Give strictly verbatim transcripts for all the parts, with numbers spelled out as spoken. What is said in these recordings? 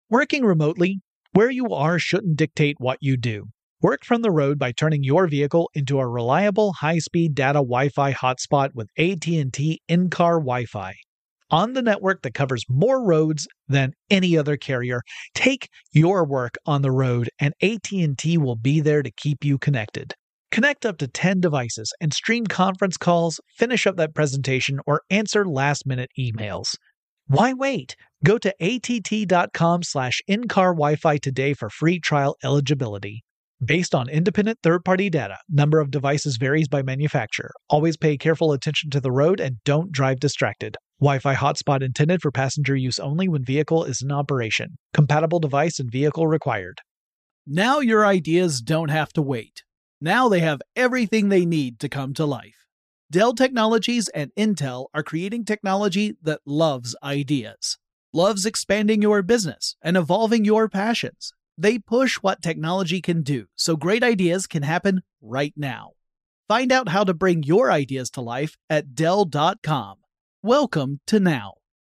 Working remotely, where you are shouldn't dictate what you do. Work from the road by turning your vehicle into a reliable high-speed data Wi-Fi hotspot with A T and T in-car Wi-Fi. On the network that covers more roads than any other carrier, take your work on the road and A T and T will be there to keep you connected. Connect up to ten devices and stream conference calls, finish up that presentation, or answer last-minute emails. Why wait? Go to att.com slash in-car Wi-Fi today for free trial eligibility. Based on independent third-party data, number of devices varies by manufacturer. Always pay careful attention to the road and don't drive distracted. Wi-Fi hotspot intended for passenger use only when vehicle is in operation. Compatible device and vehicle required. Now your ideas don't have to wait. Now they have everything they need to come to life. Dell Technologies and Intel are creating technology that loves ideas, loves expanding your business and evolving your passions. They push what technology can do so great ideas can happen right now. Find out how to bring your ideas to life at Dell dot com. Welcome to Now.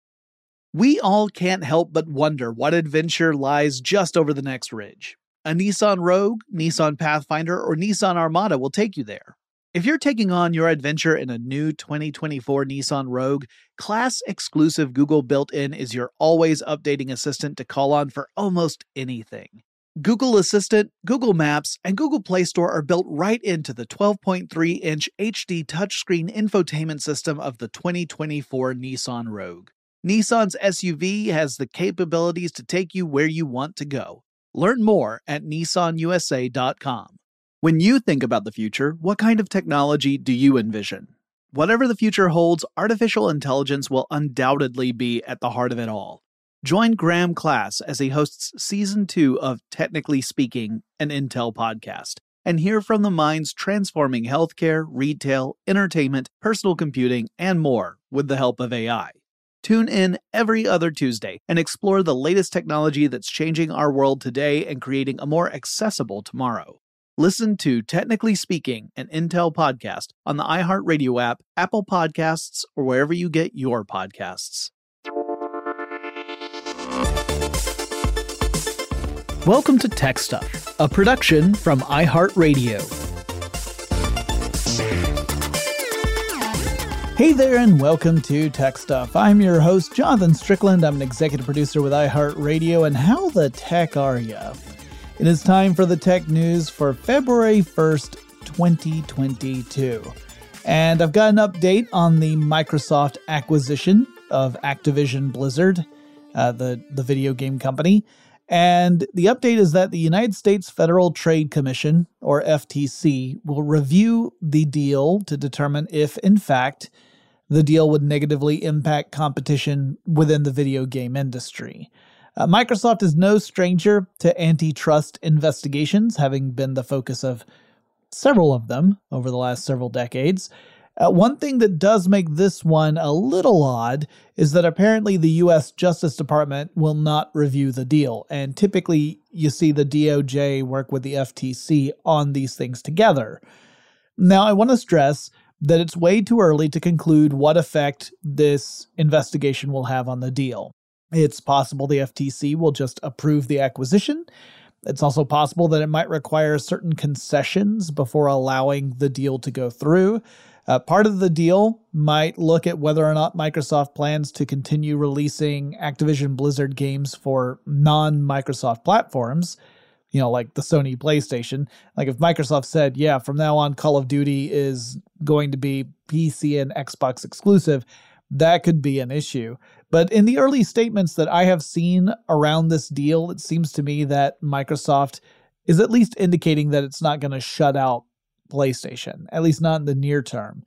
We all can't help but wonder what adventure lies just over the next ridge. A Nissan Rogue, Nissan Pathfinder, or Nissan Armada will take you there. If you're taking on your adventure in a new twenty twenty-four Nissan Rogue, class-exclusive Google built-in is your always-updating assistant to call on for almost anything. Google Assistant, Google Maps, and Google Play Store are built right into the twelve point three inch H D touchscreen infotainment system of the twenty twenty-four Nissan Rogue. Nissan's S U V has the capabilities to take you where you want to go. Learn more at Nissan U S A dot com. When you think about the future, what kind of technology do you envision? Whatever the future holds, artificial intelligence will undoubtedly be at the heart of it all. Join Graham Class as he hosts Season two of Technically Speaking, an Intel podcast, and hear from the minds transforming healthcare, retail, entertainment, personal computing, and more with the help of A I. Tune in every other Tuesday and explore the latest technology that's changing our world today and creating a more accessible tomorrow. Listen to Technically Speaking, an Intel podcast on the iHeartRadio app, Apple Podcasts, or wherever you get your podcasts. Welcome to Tech Stuff, a production from iHeartRadio. Hey there, and welcome to Tech Stuff. I'm your host, Jonathan Strickland. I'm an executive producer with iHeartRadio, and how the tech are ya? It is time for the tech news for February first, twenty twenty-two. And I've got an update on the Microsoft acquisition of Activision Blizzard, uh, the, the video game company. And the update is that the United States Federal Trade Commission, or F T C, will review the deal to determine if, in fact, the deal would negatively impact competition within the video game industry. Uh, Microsoft is no stranger to antitrust investigations, having been the focus of several of them over the last several decades. Uh, one thing that does make this one a little odd is that apparently the U S Justice Department will not review the deal, and typically you see the D O J work with the F T C on these things together. Now, I want to stress that it's way too early to conclude what effect this investigation will have on the deal. It's possible the F T C will just approve the acquisition. It's also possible that it might require certain concessions before allowing the deal to go through. Uh, part of the deal might look at whether or not Microsoft plans to continue releasing Activision Blizzard games for non-Microsoft platforms, you know, like the Sony PlayStation. Like if Microsoft said, yeah, from now on Call of Duty is going to be P C and Xbox exclusive, that could be an issue. But in the early statements that I have seen around this deal, it seems to me that Microsoft is at least indicating that it's not going to shut out PlayStation, at least not in the near term.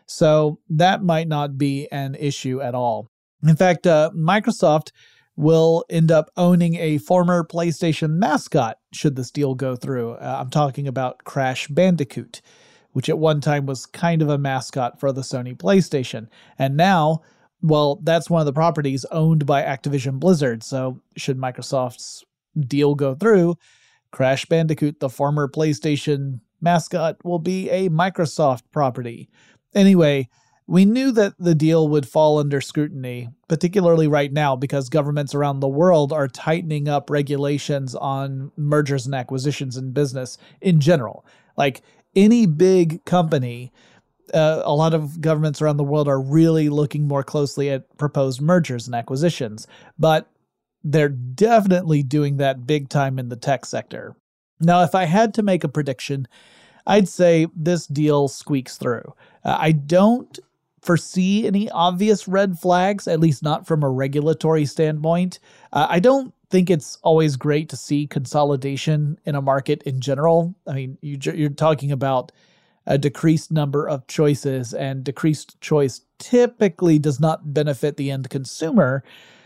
So that might not be an issue at all. In fact, uh, Microsoft will end up owning a former PlayStation mascot should this deal go through. Uh, I'm talking about Crash Bandicoot, which at one time was kind of a mascot for the Sony PlayStation. And now, well, that's one of the properties owned by Activision Blizzard. So should Microsoft's deal go through, Crash Bandicoot, the former PlayStation mascot, will be a Microsoft property. Anyway, We knew that the deal would fall under scrutiny, particularly right now because governments around the world are tightening up regulations on mergers and acquisitions in business in general. Like any big company, uh, a lot of governments around the world are really looking more closely at proposed mergers and acquisitions, but they're definitely doing that big time in the tech sector. Now, if I had to make a prediction, I'd say this deal squeaks through. Uh, I don't foresee any obvious red flags, at least not from a regulatory standpoint. Uh, I don't think it's always great to see consolidation in a market in general. I mean, you, you're talking about a decreased number of choices, and decreased choice typically does not benefit the end consumer.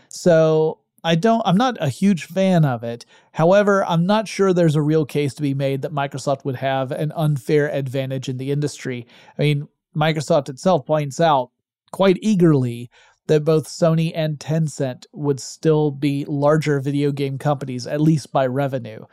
So I don't, I'm not a huge fan of it. However, I'm not sure there's a real case to be made that Microsoft would have an unfair advantage in the industry. I mean, Microsoft itself points out quite eagerly that both Sony and Tencent would still be larger video game companies, at least by revenue.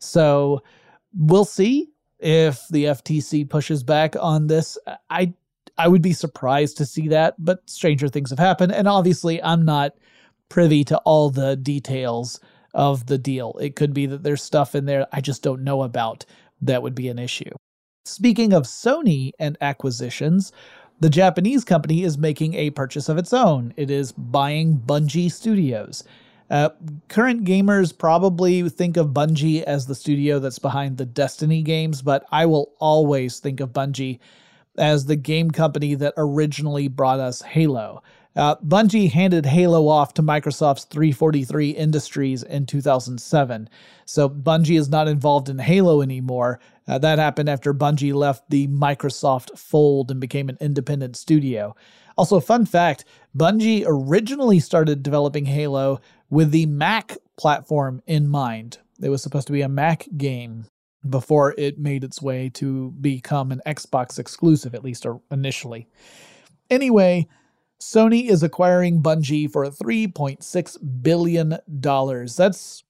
So we'll see if the F T C pushes back on this. I I would be surprised to see that, but stranger things have happened. And obviously, I'm not privy to all the details of the deal. It could be that there's stuff in there I just don't know about that would be an issue. Speaking of Sony and acquisitions, the Japanese company is making a purchase of its own. It is buying Bungie Studios. Uh, current gamers probably think of Bungie as the studio that's behind the Destiny games, but I will always think of Bungie as the game company that originally brought us Halo. Uh, Bungie handed Halo off to Microsoft's three forty-three Industries in two thousand seven. So Bungie is not involved in Halo anymore. Uh, that happened after Bungie left the Microsoft fold and became an independent studio. Also, fun fact, Bungie originally started developing Halo with the Mac platform in mind. It was supposed to be a Mac game before it made its way to become an Xbox exclusive, at least initially. Anyway, Sony is acquiring Bungie for three point six billion dollars. That's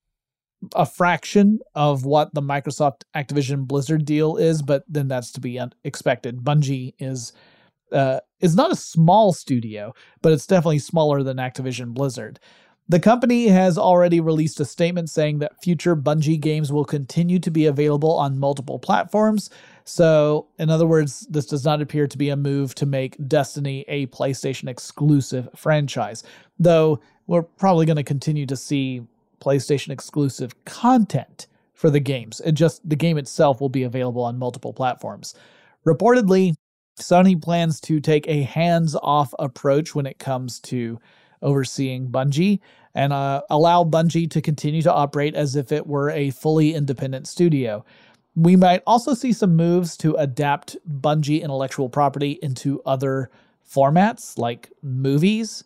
a fraction of what the Microsoft Activision Blizzard deal is, but then that's to be expected. Bungie is uh, is not a small studio, but it's definitely smaller than Activision Blizzard. The company has already released a statement saying that future Bungie games will continue to be available on multiple platforms. So, in other words, this does not appear to be a move to make Destiny a PlayStation exclusive franchise, though we're probably going to continue to see PlayStation exclusive content for the games. It just the game itself will be available on multiple platforms. Reportedly, Sony plans to take a hands-off approach when it comes to overseeing Bungie and uh, allow Bungie to continue to operate as if it were a fully independent studio. We might also see some moves to adapt Bungie intellectual property into other formats, like movies.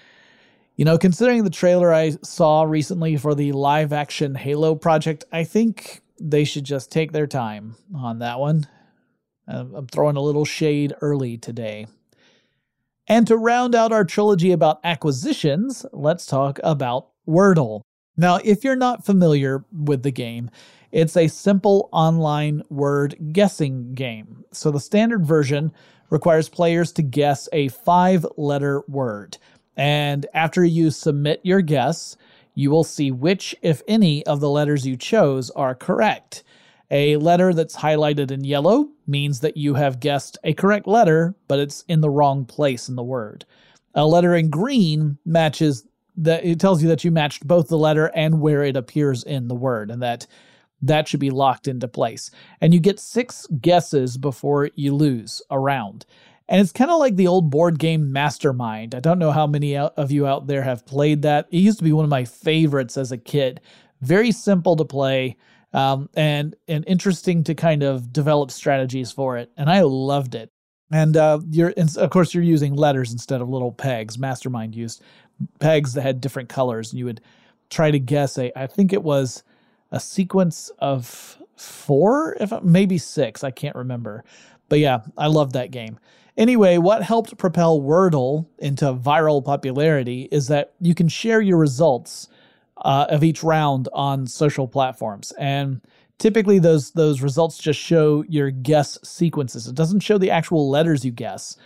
You know, considering the trailer I saw recently for the live-action Halo project, I think they should just take their time on that one. I'm throwing a little shade early today. And to round out our trilogy about acquisitions, let's talk about Wordle. Now, if you're not familiar with the game, it's a simple online word guessing game. So the standard version requires players to guess a five-letter word. And after you submit your guess, you will see which, if any, of the letters you chose are correct. A letter that's highlighted in yellow means that you have guessed a correct letter, but it's in the wrong place in the word. A letter in green matches that it tells you that you matched both the letter and where it appears in the word, and that that should be locked into place. And you get six guesses before you lose a round. And it's kind of like the old board game Mastermind. I don't know how many of you out there have played that. It used to be one of my favorites as a kid. Very simple to play. Um, and, and interesting to kind of develop strategies for it. And I loved it. And uh, you're, and of course, you're using letters instead of little pegs. Mastermind used pegs that had different colors. And you would try to guess a, I think it was a sequence of four, if maybe six. I can't remember. But yeah, I loved that game. Anyway, what helped propel Wordle into viral popularity is that you can share your results Uh, of each round on social platforms. And typically those those results just show your guess sequences. It doesn't show the actual letters you guess,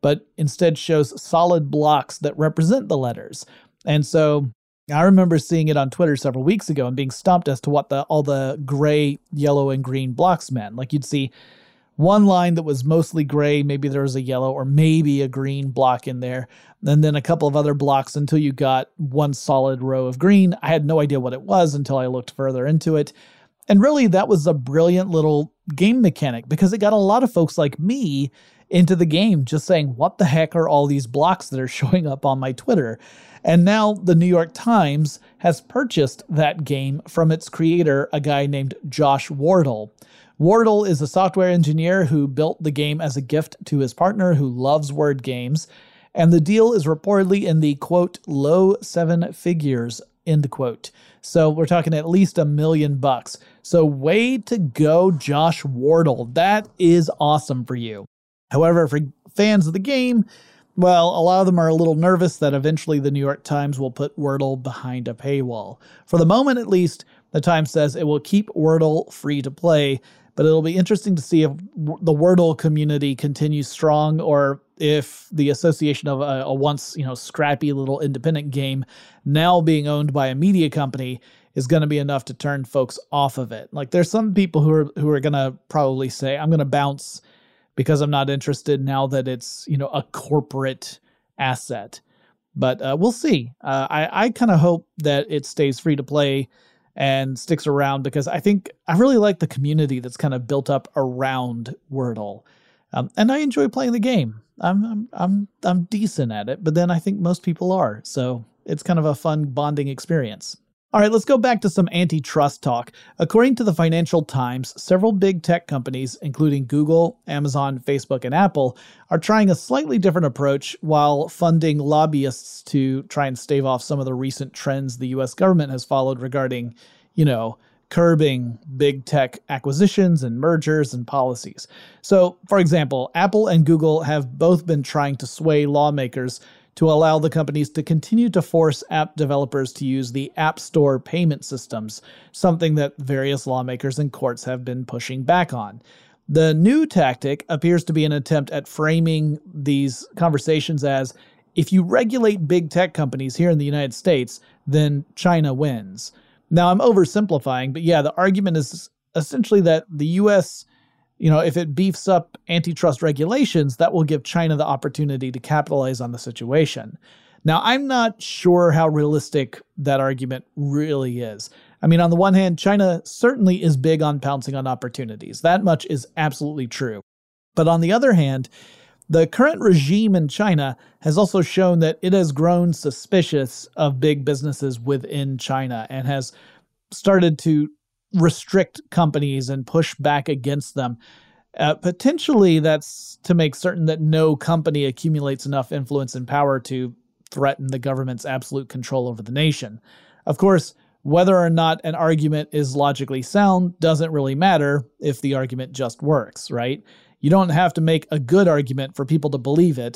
but instead shows solid blocks that represent the letters. And so I remember seeing it on Twitter several weeks ago and being stumped as to what the all the gray, yellow, and green blocks meant. Like you'd see one line that was mostly gray, maybe there was a yellow or maybe a green block in there, and then a couple of other blocks until you got one solid row of green. I had no idea what it was until I looked further into it. And really, that was a brilliant little game mechanic because it got a lot of folks like me into the game just saying, what the heck are all these blocks that are showing up on my Twitter? And now the New York Times has purchased that game from its creator, a guy named Josh Wardle. Wardle is a software engineer who built the game as a gift to his partner who loves word games. And the deal is reportedly in the, quote, low seven figures, end quote. So we're talking at least a million bucks. So way to go, Josh Wardle. That is awesome for you. However, for fans of the game, well, a lot of them are a little nervous that eventually the New York Times will put Wordle behind a paywall. For the moment, at least, the Times says it will keep Wordle free to play, but it'll be interesting to see if the Wordle community continues strong or if the association of a, a once, you know, scrappy little independent game now being owned by a media company is going to be enough to turn folks off of it. Like there's some people who are who are going to probably say, I'm going to bounce because I'm not interested now that it's, you know, a corporate asset. But uh, we'll see. Uh, I, I kind of hope that it stays free to play and sticks around because I think I really like the community that's kind of built up around Wordle. Um, and I enjoy playing the game. I'm, I'm, I'm, I'm decent at it, but then I think most people are. So it's kind of a fun bonding experience. All right, let's go back to some antitrust talk. According to the Financial Times, several big tech companies, including Google, Amazon, Facebook, and Apple, are trying a slightly different approach while funding lobbyists to try and stave off some of the recent trends the U S government has followed regarding, you know, curbing big tech acquisitions and mergers and policies. So, for example, Apple and Google have both been trying to sway lawmakers to allow the companies to continue to force app developers to use the App Store payment systems, something that various lawmakers and courts have been pushing back on. The new tactic appears to be an attempt at framing these conversations as, if you regulate big tech companies here in the United States, then China wins. Now, I'm oversimplifying, but yeah, the argument is essentially that the U S, you know, if it beefs up antitrust regulations, that will give China the opportunity to capitalize on the situation. Now, I'm not sure how realistic that argument really is. I mean, on the one hand, China certainly is big on pouncing on opportunities. That much is absolutely true. But on the other hand, the current regime in China has also shown that it has grown suspicious of big businesses within China and has started to restrict companies and push back against them. Uh, potentially, that's to make certain that no company accumulates enough influence and power to threaten the government's absolute control over the nation. Of course, whether or not an argument is logically sound doesn't really matter if the argument just works, right? You don't have to make a good argument for people to believe it.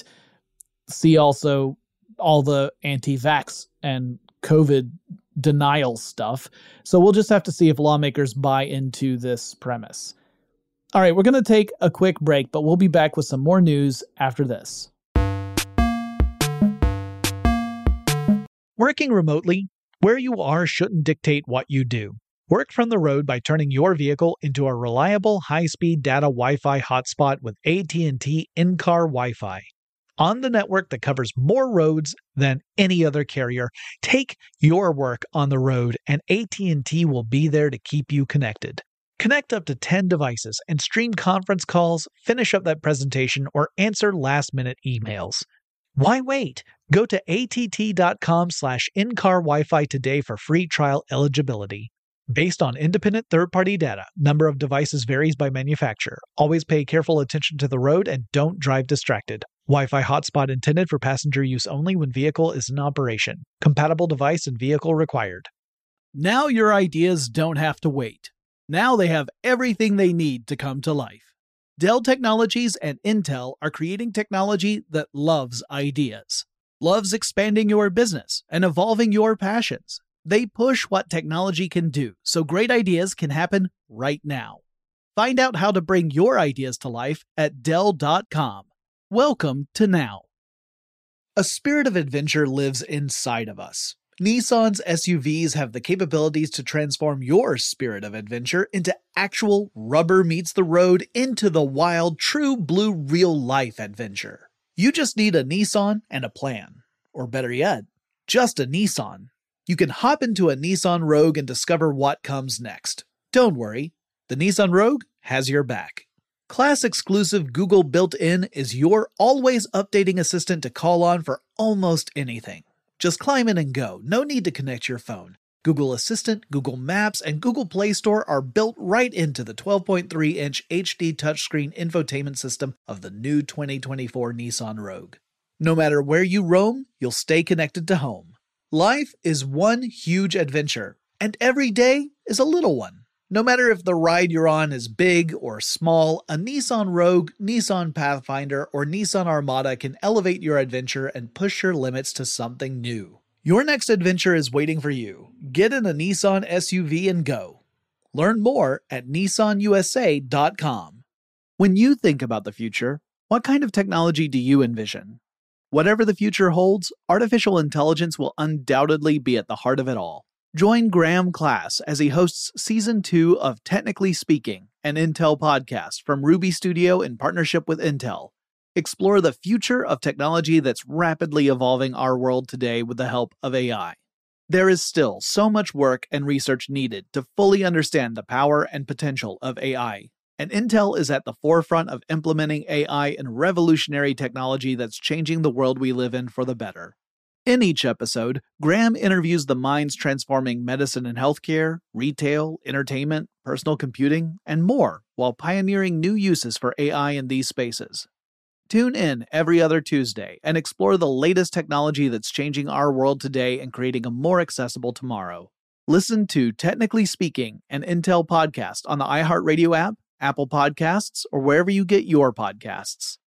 See also all the anti-vax and COVID denial stuff. So we'll just have to see if lawmakers buy into this premise. All right, we're going to take a quick break, but we'll be back with some more news after this. Working remotely, where you are shouldn't dictate what you do. Work from the road by turning your vehicle into a reliable high-speed data Wi-Fi hotspot with A T and T in-car Wi-Fi. On the network that covers more roads than any other carrier, take your work on the road and A T and T will be there to keep you connected. Connect up to ten devices and stream conference calls, finish up that presentation, or answer last-minute emails. Why wait? Go to att.com slash in-car Wi-Fi today for free trial eligibility. Based on independent third-party data, number of devices varies by manufacturer. Always pay careful attention to the road and don't drive distracted. Wi-Fi hotspot intended for passenger use only when vehicle is in operation. Compatible device and vehicle required. Now your ideas don't have to wait. Now they have everything they need to come to life. Dell Technologies and Intel are creating technology that loves ideas. Loves expanding your business and evolving your passions. They push what technology can do so great ideas can happen right now. Find out how to bring your ideas to life at Dell dot com. Welcome to Now. A spirit of adventure lives inside of us. Nissan's S U Vs have the capabilities to transform your spirit of adventure into actual rubber meets the road, into the wild, true blue real-life adventure. You just need a Nissan and a plan. Or better yet, just a Nissan. You can hop into a Nissan Rogue and discover what comes next. Don't worry, the Nissan Rogue has your back. Class-exclusive Google built-in is your always-updating assistant to call on for almost anything. Just climb in and go. No need to connect your phone. Google Assistant, Google Maps, and Google Play Store are built right into the twelve point three inch H D touchscreen infotainment system of the new twenty twenty-four Nissan Rogue. No matter where you roam, you'll stay connected to home. Life is one huge adventure, and every day is a little one. No matter if the ride you're on is big or small, a Nissan Rogue, Nissan Pathfinder, or Nissan Armada can elevate your adventure and push your limits to something new. Your next adventure is waiting for you. Get in a Nissan S U V and go. Learn more at nissan u s a dot com. When you think about the future, what kind of technology do you envision? Whatever the future holds, artificial intelligence will undoubtedly be at the heart of it all. Join Graham Class as he hosts Season two of Technically Speaking, an Intel podcast from Ruby Studio in partnership with Intel. Explore the future of technology that's rapidly evolving our world today with the help of A I. There is still so much work and research needed to fully understand the power and potential of A I, and Intel is at the forefront of implementing A I and revolutionary technology that's changing the world we live in for the better. In each episode, Graham interviews the minds transforming medicine and healthcare, retail, entertainment, personal computing, and more, while pioneering new uses for A I in these spaces. Tune in every other Tuesday and explore the latest technology that's changing our world today and creating a more accessible tomorrow. Listen to Technically Speaking, an Intel podcast on the iHeartRadio app, Apple Podcasts, or wherever you get your podcasts.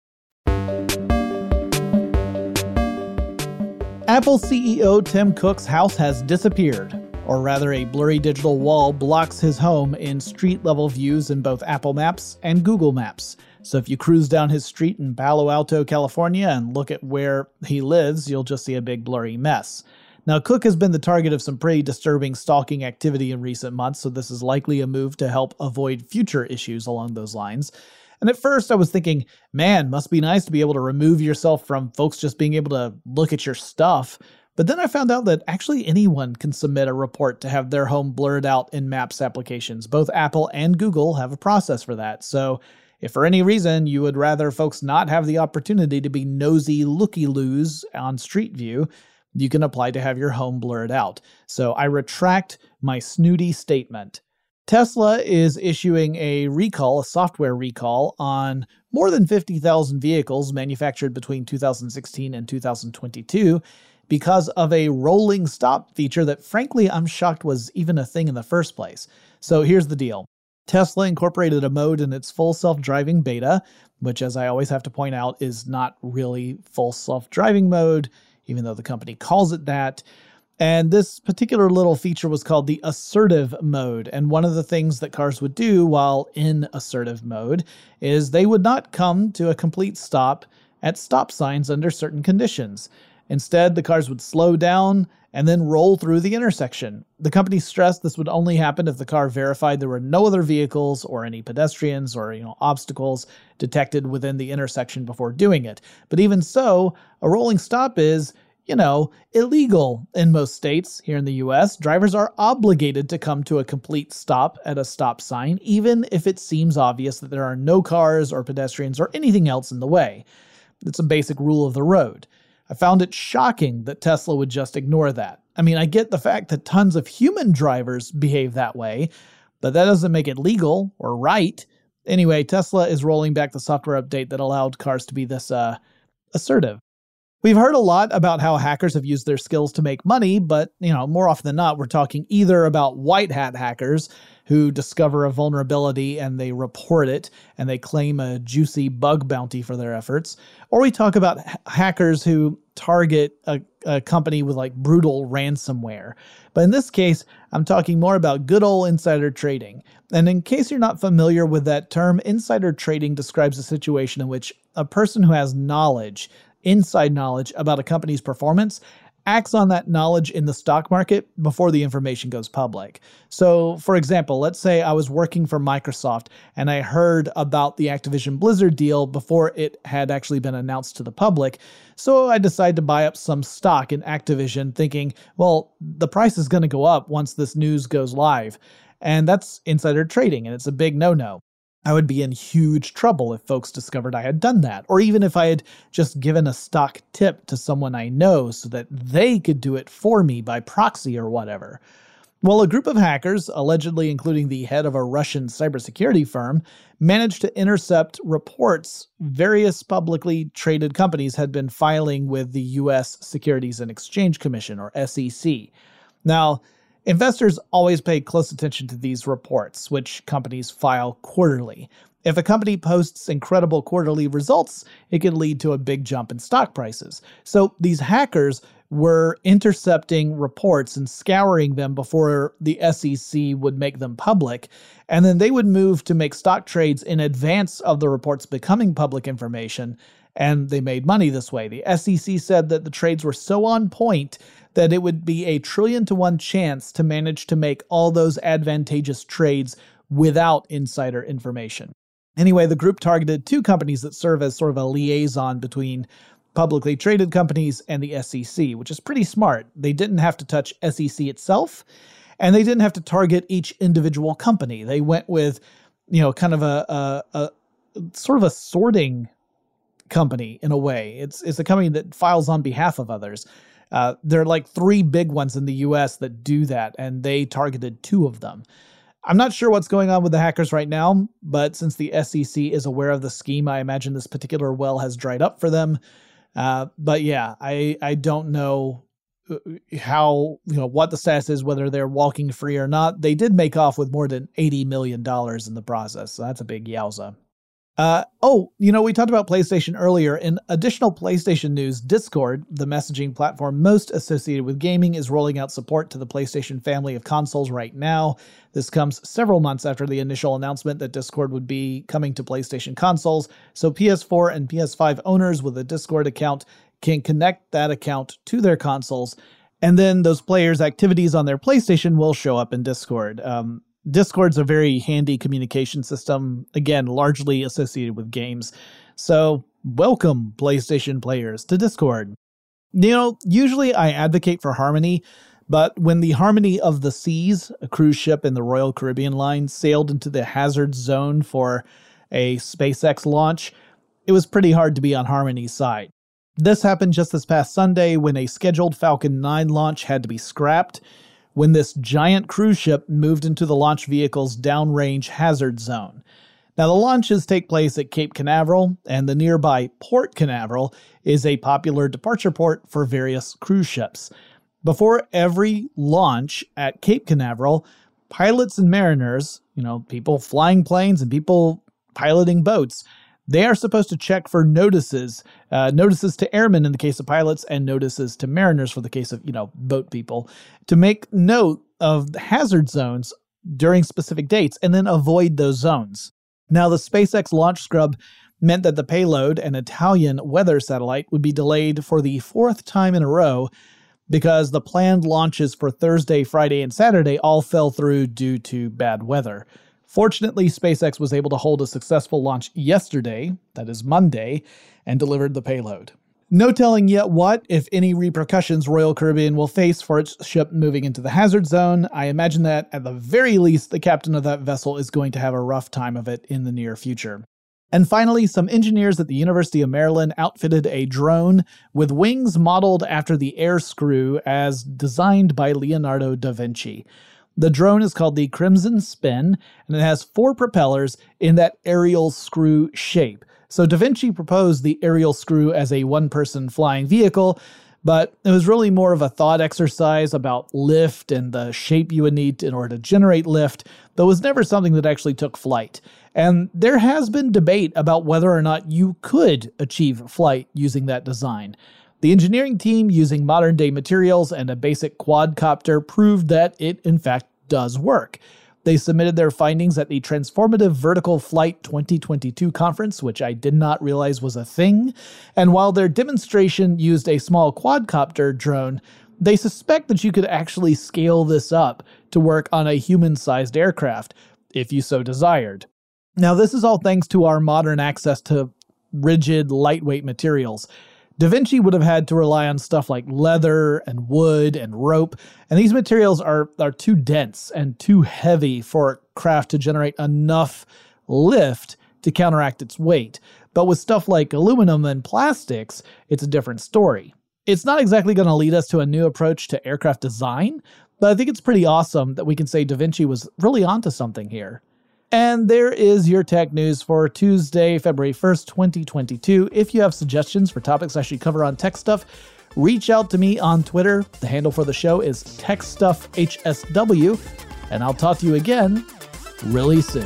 Apple C E O Tim Cook's house has disappeared, or rather a blurry digital wall blocks his home in street-level views in both Apple Maps and Google Maps. So if you cruise down his street in Palo Alto, California, and look at where he lives, you'll just see a big blurry mess. Now, Cook has been the target of some pretty disturbing stalking activity in recent months, so this is likely a move to help avoid future issues along those lines. And at first I was thinking, man, must be nice to be able to remove yourself from folks just being able to look at your stuff. But then I found out that actually anyone can submit a report to have their home blurred out in Maps applications. Both Apple and Google have a process for that. So if for any reason you would rather folks not have the opportunity to be nosy looky-loos on Street View, you can apply to have your home blurred out. So I retract my snooty statement. Tesla is issuing a recall, a software recall, on more than fifty thousand vehicles manufactured between two thousand sixteen and two thousand twenty-two because of a rolling stop feature that, frankly, I'm shocked was even a thing in the first place. So here's the deal. Tesla incorporated a mode in its full self-driving beta, which, as I always have to point out, is not really full self-driving mode, even though the company calls it that. And this particular little feature was called the assertive mode. And one of the things that cars would do while in assertive mode is they would not come to a complete stop at stop signs under certain conditions. Instead, the cars would slow down and then roll through the intersection. The company stressed this would only happen if the car verified there were no other vehicles or any pedestrians or, you know, obstacles detected within the intersection before doing it. But even so, a rolling stop is, you know, illegal in most states. Here in the U S, drivers are obligated to come to a complete stop at a stop sign, even if it seems obvious that there are no cars or pedestrians or anything else in the way. It's a basic rule of the road. I found it shocking that Tesla would just ignore that. I mean, I get the fact that tons of human drivers behave that way, but that doesn't make it legal or right. Anyway, Tesla is rolling back the software update that allowed cars to be this uh, assertive. We've heard a lot about how hackers have used their skills to make money, but, you know, more often than not, we're talking either about white hat hackers who discover a vulnerability and they report it and they claim a juicy bug bounty for their efforts, or we talk about ha- hackers who target a, a company with like brutal ransomware. But in this case, I'm talking more about good old insider trading. And in case you're not familiar with that term, insider trading describes a situation in which a person who has knowledge, inside knowledge about a company's performance, acts on that knowledge in the stock market before the information goes public. So, for example, let's say I was working for Microsoft and I heard about the Activision Blizzard deal before it had actually been announced to the public. So I decided to buy up some stock in Activision thinking, well, the price is going to go up once this news goes live. And that's insider trading, and it's a big no-no. I would be in huge trouble if folks discovered I had done that, or even if I had just given a stock tip to someone I know so that they could do it for me by proxy or whatever. Well, a group of hackers, allegedly including the head of a Russian cybersecurity firm, managed to intercept reports various publicly traded companies had been filing with the U S Securities and Exchange Commission, or S E C. Now, investors always pay close attention to these reports, which companies file quarterly. If a company posts incredible quarterly results, it can lead to a big jump in stock prices. So these hackers were intercepting reports and scouring them before the S E C would make them public, and then they would move to make stock trades in advance of the reports becoming public information, and they made money this way. The S E C said that the trades were so on point that it would be a trillion to one chance to manage to make all those advantageous trades without insider information. Anyway, the group targeted two companies that serve as sort of a liaison between publicly traded companies and the S E C, which is pretty smart. They didn't have to touch S E C itself, and they didn't have to target each individual company. They went with, you know, kind of a, a, a sort of a sorting company in a way. It's, it's a company that files on behalf of others. Uh, there are like three big ones in the U S that do that, and they targeted two of them. I'm not sure what's going on with the hackers right now, but since the S E C is aware of the scheme, I imagine this particular well has dried up for them. Uh, but yeah, I I don't know how, you know, what the status is, whether they're walking free or not. They did make off with more than eighty million dollars in the process, so that's a big yowza. Uh, oh, you know, we talked about PlayStation earlier. In additional PlayStation news, Discord, the messaging platform most associated with gaming, is rolling out support to the PlayStation family of consoles right now. This comes several months after the initial announcement that Discord would be coming to PlayStation consoles, so P S four and P S five owners with a Discord account can connect that account to their consoles, and then those players' activities on their PlayStation will show up in Discord. Um, Discord's a very handy communication system, again, largely associated with games. So, welcome, PlayStation players, to Discord. You know, usually I advocate for Harmony, but when the Harmony of the Seas, a cruise ship in the Royal Caribbean line, sailed into the hazard zone for a SpaceX launch, it was pretty hard to be on Harmony's side. This happened just this past Sunday when a scheduled Falcon nine launch had to be scrapped, when this giant cruise ship moved into the launch vehicle's downrange hazard zone. Now, the launches take place at Cape Canaveral, and the nearby Port Canaveral is a popular departure port for various cruise ships. Before every launch at Cape Canaveral, pilots and mariners, you know, people flying planes and people piloting boats, they are supposed to check for notices, uh, notices to airmen in the case of pilots and notices to mariners for the case of, you know, boat people, to make note of the hazard zones during specific dates and then avoid those zones. Now, the SpaceX launch scrub meant that the payload, an Italian weather satellite, would be delayed for the fourth time in a row because the planned launches for Thursday, Friday, and Saturday all fell through due to bad weather. Fortunately, SpaceX was able to hold a successful launch yesterday, that is Monday, and delivered the payload. No telling yet what, if any, repercussions Royal Caribbean will face for its ship moving into the hazard zone. I imagine that, at the very least, the captain of that vessel is going to have a rough time of it in the near future. And finally, some engineers at the University of Maryland outfitted a drone with wings modeled after the air screw as designed by Leonardo da Vinci. The drone is called the Crimson Spin, and it has four propellers in that aerial screw shape. So Da Vinci proposed the Ariel screw as a one-person flying vehicle, but it was really more of a thought exercise about lift and the shape you would need in order to generate lift, though it was never something that actually took flight. And there has been debate about whether or not you could achieve flight using that design. The engineering team, using modern-day materials and a basic quadcopter, proved that it, in fact, does work. They submitted their findings at the Transformative Vertical Flight twenty twenty-two conference, which I did not realize was a thing. And while their demonstration used a small quadcopter drone, they suspect that you could actually scale this up to work on a human-sized aircraft, if you so desired. Now, this is all thanks to our modern access to rigid, lightweight materials. Da Vinci would have had to rely on stuff like leather and wood and rope, and these materials are, are too dense and too heavy for a craft to generate enough lift to counteract its weight. But with stuff like aluminum and plastics, it's a different story. It's not exactly going to lead us to a new approach to aircraft design, but I think it's pretty awesome that we can say Da Vinci was really onto something here. And there is your tech news for Tuesday, February first, twenty twenty-two. If you have suggestions for topics I should cover on Tech Stuff, reach out to me on Twitter. The handle for the show is TechStuffHSW, and I'll talk to you again really soon.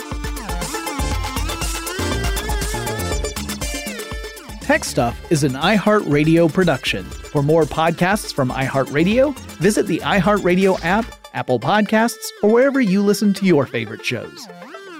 Tech Stuff is an iHeartRadio production. For more podcasts from iHeartRadio, visit the iHeartRadio app, Apple Podcasts, or wherever you listen to your favorite shows.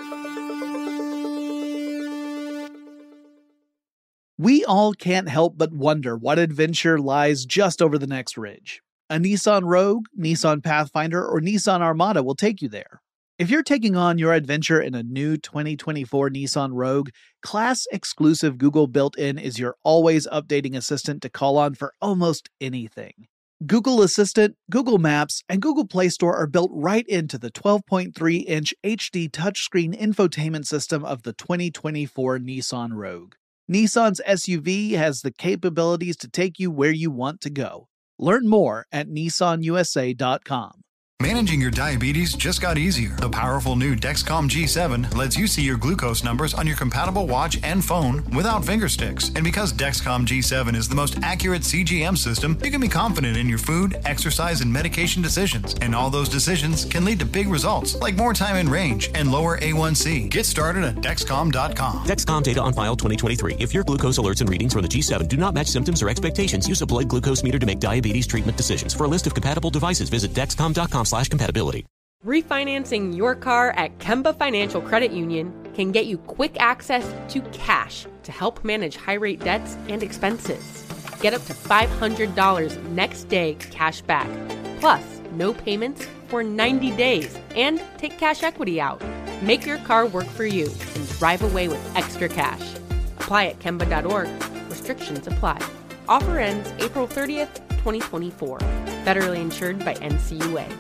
We all can't help but wonder what adventure lies just over the next ridge. A Nissan Rogue, Nissan Pathfinder, or Nissan Armada will take you there. If you're taking on your adventure in a new twenty twenty-four Nissan Rogue, class-exclusive Google built-in is your always-updating assistant to call on for almost anything. Google Assistant, Google Maps, and Google Play Store are built right into the twelve point three inch H D touchscreen infotainment system of the twenty twenty-four Nissan Rogue. Nissan's S U V has the capabilities to take you where you want to go. Learn more at Nissan U S A dot com. Managing your diabetes just got easier. The powerful new Dexcom G seven lets you see your glucose numbers on your compatible watch and phone without finger sticks. And because Dexcom G seven is the most accurate C G M system, you can be confident in your food, exercise, and medication decisions. And all those decisions can lead to big results, like more time in range and lower A one C. Get started at Dexcom dot com. Dexcom data on file twenty twenty-three. If your glucose alerts and readings from the G seven do not match symptoms or expectations, use a blood glucose meter to make diabetes treatment decisions. For a list of compatible devices, visit Dexcom dot com slash compatibility. Refinancing your car at Kemba Financial Credit Union can get you quick access to cash to help manage high-rate debts and expenses. Get up to five hundred dollars next day cash back, plus no payments for ninety days, and take cash equity out. Make your car work for you and drive away with extra cash. Apply at Kemba dot org. Restrictions apply. Offer ends April thirtieth, twenty twenty-four. Federally insured by N C U A.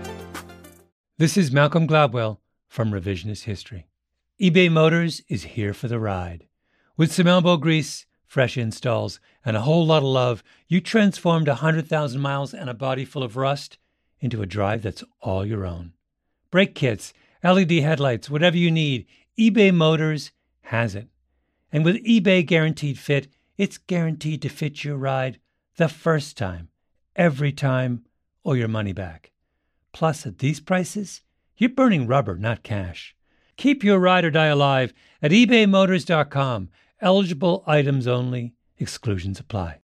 This is Malcolm Gladwell from Revisionist History. eBay Motors is here for the ride. With some elbow grease, fresh installs, and a whole lot of love, you transformed one hundred thousand miles and a body full of rust into a drive that's all your own. Brake kits, L E D headlights, whatever you need, eBay Motors has it. And with eBay Guaranteed Fit, it's guaranteed to fit your ride the first time, every time, or your money back. Plus, at these prices, you're burning rubber, not cash. Keep your ride or die alive at ebay motors dot com. Eligible items only. Exclusions apply.